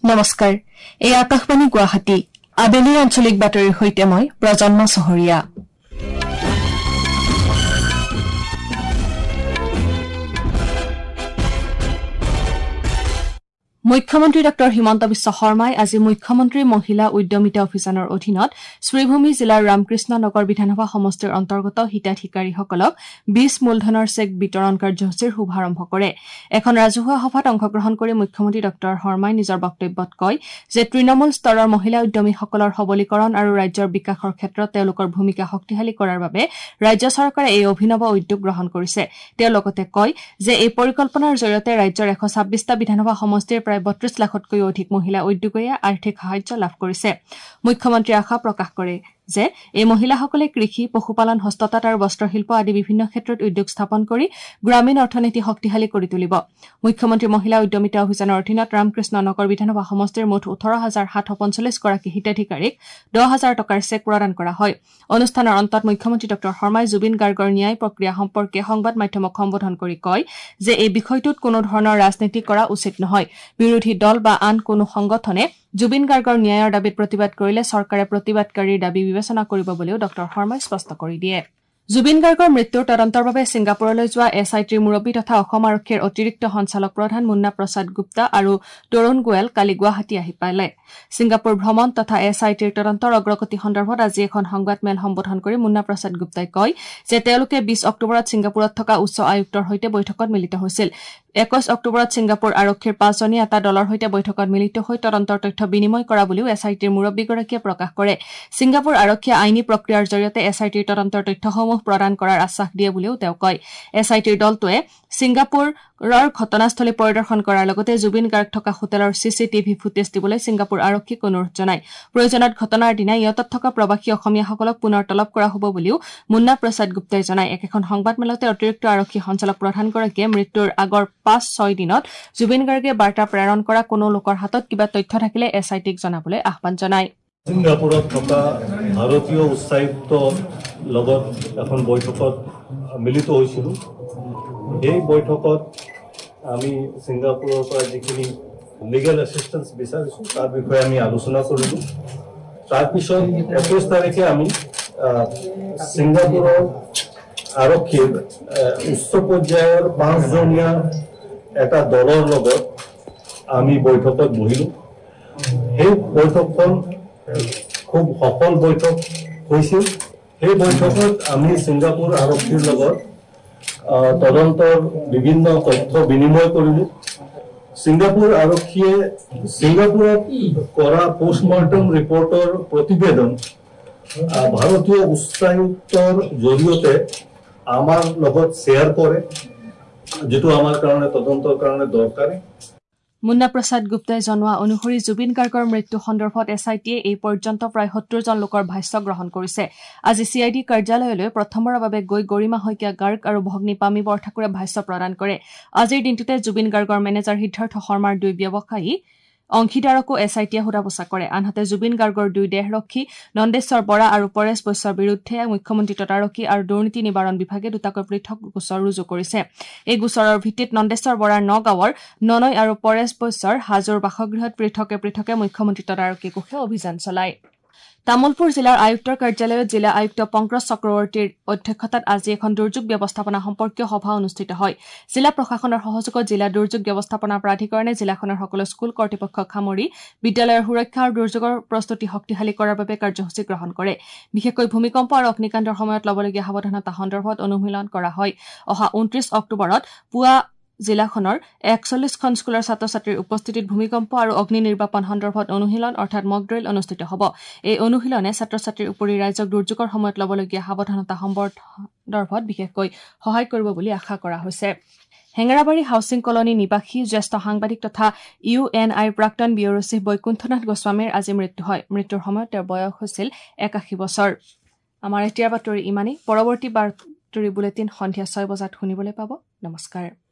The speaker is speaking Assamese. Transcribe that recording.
নমস্কাৰ এই আকাশবাণী গুৱাহাটী আবেলিৰ আঞ্চলিক বাতৰিৰ সৈতে মই প্ৰজন্ম চহৰীয়া মুখ্যমন্ত্ৰী ডক্টৰ হিমন্ত বিশ্ব শৰ্মাই আজি মুখ্যমন্ত্ৰী মহিলা উদ্যমিতা অভিযানৰ অধীনত শ্ৰীভূমি জিলাৰ ৰামকৃষ্ণ নগৰ বিধানসভা সমষ্টিৰ অন্তৰ্গত হিতাধিকাৰীসকলক 20 মূলধনৰ চেক বিতৰণ কাৰ্যসূচীৰ শুভাৰম্ভ কৰে। এখন ৰাজহুৱা সভাত অংশগ্ৰহণ কৰি মুখ্যমন্ত্ৰী ডক্টৰ শৰ্মাই নিজৰ বক্তব্যত কয় যে তৃণমূল স্তৰৰ মহিলা উদ্যমীসকলৰ সবলীকৰণ আৰু ৰাজ্যৰ বিকাশৰ ক্ষেত্ৰত তেওঁলোকৰ ভূমিকা শক্তিশালী কৰাৰ বাবে ৰাজ্য চৰকাৰে এই অভিনৱ উদ্যোগ গ্ৰহণ কৰিছে। তেওঁ লগতে কয় যে এই পৰিকল্পনাৰ জৰিয়তে ৰাজ্যৰ 126টা বিধানসভা সমষ্টিৰ 32 লাখতকৈও অধিক মহিলা উদ্যোগীয়ে আৰ্থিক সাহায্য লাভ কৰিছে। মুখ্যমন্ত্ৰীয়ে আশা প্ৰকাশ কৰে যে এই মহিলাসকলে কৃষি, পশুপালন, হস্ততাঁত আৰু বস্ত্ৰশিল্প আদি বিভিন্ন ক্ষেত্ৰত উদ্যোগ স্থাপন কৰি গ্ৰামীণ অৰ্থনীতি শক্তিশালী কৰি তুলিব। মুখ্যমন্ত্ৰী মহিলা উদ্যমিতা অভিযানৰ অধীনত ৰামকৃষ্ণ নগৰ বিধানসভা সমষ্টিৰ মুঠ 18,745 গৰাকী হিতাধিকাৰীক 10,000 টকাৰ চেক প্ৰদান কৰা হয়। অনুষ্ঠানৰ অন্তত মুখ্যমন্ত্ৰী ডক্টৰ শৰ্মাই জুবিন গাৰ্গৰ ন্যায় প্ৰক্ৰিয়া সম্পৰ্কে সংবাদ মাধ্যমক সম্বোধন কৰি কয় যে এই বিষয়টোত কোনো ধৰণৰ ৰাজনীতি কৰা উচিত নহয়। বিৰোধী দল বা আন কোনো সংগঠনে জুবিন গাৰ্গৰ ন্যায়ৰ দাবীত প্ৰতিবাদ কৰিলে চৰকাৰে প্ৰতিবাদকাৰীৰ দাবী বিবেচনা কৰিব বুলিও ডক্টৰ শৰ্মাই স্পষ্ট কৰি দিয়ে। জুবিন গাৰ্গৰ মৃত্যুৰ তদন্তৰ বাবে ছিংগাপুৰলৈ যোৱা SITৰ মুৰব্বী তথা অসম আৰক্ষীৰ অতিৰিক্ত সঞ্চালক প্ৰধান মুন্না প্ৰসাদ গুপ্তা আৰু তৰুণ গোৱেল কালি গুৱাহাটী আহি পালে। ছিংগাপুৰ ভ্ৰমণ তথা SITৰ তদন্তৰ অগ্ৰগতি সন্দৰ্ভত আজি এখন সংবাদমেল সম্বোধন কৰি মুন্না প্ৰসাদ গুপ্তাই কয় যে তেওঁলোকে 20 অক্টোবৰত ছিংগাপুৰত থকা উচ্চ আয়ুক্তৰ সৈতে বৈঠকত মিলিত হৈছিল। 21 অক্টোবৰত ছিংগাপুৰ আৰক্ষীৰ 5জনীয়া এটা দলৰ সৈতে বৈঠকত মিলিত হৈ তদন্তৰ তথ্য বিনিময় কৰা বুলিও SITৰ মুৰব্বীগৰাকীয়ে প্ৰকাশ কৰে। ছিংগাপুৰ আৰক্ষীয়ে আইনী প্ৰক্ৰিয়াৰ জৰিয়তে SITৰ তদন্তৰ তথ্যসমূহ প্ৰদান কৰাৰ আশ্বাস দিয়ে বুলিও তেওঁ কয়। SITৰ দলটোৱে ছিংগাপুৰৰ ঘটনাস্থলী পৰিদৰ্শন কৰাৰ লগতে জুবিন গাৰ্গ থকা হোটেলৰ CCTV ফুটেজ দিবলৈ ছিংগাপুৰ আৰক্ষীক অনুৰোধ জনায়। প্ৰয়োজনত ঘটনাৰ দিনা ইয়তত থকা প্ৰৱাসী অসমীয়াসকলক পুনৰ তলব কৰা হ'ব বুলিও মুন্না প্ৰসাদ গুপ্তাই জনায়। একেখন সংবাদমেলতে অতিৰিক্ত আৰক্ষী সঞ্চালক প্ৰধানগৰাকীয়ে মৃত্যুৰ আগৰ 5-6 দিনত জুবিন গাৰ্গে বাৰ্তা প্ৰেৰণ কৰা কোনো লোকৰ হাতত কিবা তথ্য থাকিলে SITক জনাবলৈ আহ্বান জনায়। ছিংগাপুৰত থকা ভাৰতীয় উচ্চায়ুক্তৰ লগত এখন বৈঠকত মিলিত হৈছিলোঁ। এই বৈঠকত আমি ছিংগাপুৰৰ পৰা যিখিনি লিগেল এছিষ্টেন্স বিচাৰিছোঁ তাৰ বিষয়ে আমি আলোচনা কৰিলোঁ। তাৰপিছত 21 তাৰিখে আমি ছিংগাপুৰৰ আৰক্ষীৰ উচ্চ পৰ্যায়ৰ 5জনীয়া এটা দলৰ লগত আমি বৈঠকত বহিলোঁ। সেই বৈঠকখন খুব সফল বৈঠক হৈছিল। সেই বৈঠকত আমি ছিংগাপুৰ আৰক্ষীৰ লগত তদন্তৰ বিভিন্ন তথ্য বিনিময় কৰিলোঁ। ছিংগাপুৰ আৰক্ষীয়ে ছিংগাপুৰত কৰা পোষ্টমৰ্টম ৰিপৰ্টৰ প্ৰতিবেদন ভাৰতীয় উচ্চায়ুক্তৰ জৰিয়তে আমাৰ লগত শ্বেয়াৰ কৰে, যিটো আমাৰ কাৰণে তদন্তৰ কাৰণে দৰকাৰী। মুন্না প্ৰসাদ গুপ্তাই জনোৱা অনুসৰি জুবিন গাৰ্গৰ মৃত্যু সন্দৰ্ভত SITয়ে এই পৰ্যন্ত প্ৰায় 70জন লোকৰ ভাষ্য গ্ৰহণ কৰিছে। আজি CID কাৰ্যালয়লৈ প্ৰথমবাৰৰ বাবে গৈ গৰিমা শইকীয়া গাৰ্গ আৰু ভগ্নী পামী বৰঠাকুৰে ভাষ্য প্ৰদান কৰে। আজিৰ দিনটোতে জুবিন গাৰ্গৰ মেনেজাৰ সিদ্ধাৰ্থ শৰ্মাৰ 2 ব্যৱসায়ী অংশীদাৰকো SITয়ে সোধা-পোছা কৰে। আনহাতে জুবিন গাৰ্গৰ 2 দেহৰক্ষী নন্দেশ্বৰ বৰা আৰু পৰেশ বৈশ্যৰ বিৰুদ্ধে মুখ্যমন্ত্ৰী তদাৰকী আৰু দুৰ্নীতি নিবাৰণ বিভাগে দুটাকৈ পৃথক গোচৰ ৰুজু কৰিছে। এই গোচৰৰ ভিত্তিত নন্দেশ্বৰ বৰাৰ নগাঁৱৰ ননৈ আৰু পৰেশ বৈশ্যৰ হাজোৰ বাসগৃহত পৃথকে পৃথকে মুখ্যমন্ত্ৰী তদাৰকী কোষে অভিযান চলায়। তামুলপুৰ জিলাৰ আয়ুক্তৰ কাৰ্যালয়ত জিলা আয়ুক্ত পংকজ চক্ৰৱৰ্তীৰ অধ্যক্ষতাত আজি এখন দুৰ্যোগ ব্যৱস্থাপনা সম্পৰ্কীয় সভা অনুষ্ঠিত হয়। জিলা প্ৰশাসনৰ সহযোগত জিলা দুৰ্যোগ ব্যৱস্থাপনা প্ৰাধিকৰণে জিলাখনৰ সকলো স্কুল কৰ্তৃপক্ষক সামৰি বিদ্যালয়ৰ সুৰক্ষা আৰু দুৰ্যোগৰ প্ৰস্তুতি শক্তিশালী কৰাৰ বাবে কাৰ্যসূচী গ্ৰহণ কৰে। বিশেষকৈ ভূমিকম্প আৰু অগ্নিকাণ্ডৰ সময়ত ল'বলগীয়া সাৱধানতা সন্দৰ্ভত অনুশীলন কৰা হয়। অহা 29 অক্টোবৰত পুৱা জিলাখনৰ 41খন স্কুলৰ ছাত্ৰ-ছাত্ৰীৰ উপস্থিতিত ভূমিকম্প আৰু অগ্নি নিৰ্বাপন সন্দৰ্ভত অনুশীলন অৰ্থাৎ মক ড্ৰিল অনুষ্ঠিত হ'ব। এই অনুশীলনে ছাত্ৰ-ছাত্ৰীৰ উপৰি ৰাইজক দুৰ্যোগৰ সময়ত ল'বলগীয়া সাৱধানতা সন্দৰ্ভত বিশেষকৈ সহায় কৰিব বুলি আশা কৰা হৈছে। হেঙেৰাবাৰী হাউচিং কলনী নিবাসী জ্যেষ্ঠ সাংবাদিক তথা UNIৰ প্ৰাক্তন ব্যুৰো চিফ বৈকুণ্ঠনাথ গোস্বামীৰ আজি মৃত্যু হয়। মৃত্যুৰ সময়ত তেওঁৰ বয়স হৈছিল 81 বছৰ। আমাৰ এতিয়াৰ বাতৰি ইমানেই। পৰৱৰ্তী বাতৰি বুলেটিন সন্ধিয়া 6 বজাত শুনিবলৈ পাব। নমস্কাৰ।